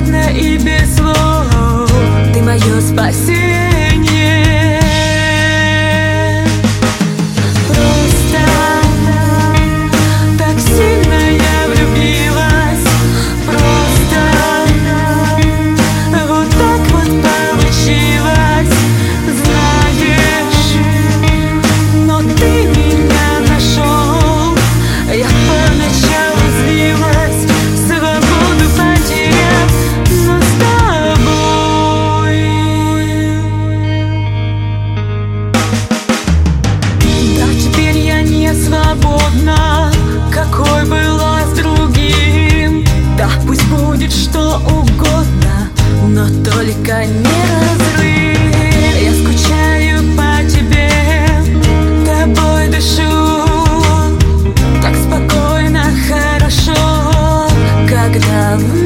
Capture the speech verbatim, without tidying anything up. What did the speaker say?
свободно и без слов. Ты мое спасение. Просто так сильно я влюбилась. Просто вот так вот получилось. Знаешь, но ты меня нашел. Я поначалу злилась, свободу потеряв, но с тобой. Да, теперь я не свободна, какой была с другим. Да, пусть будет что угодно, но только не разрыв. Я скучаю по тебе, тобой дышу. Так спокойно, хорошо, когда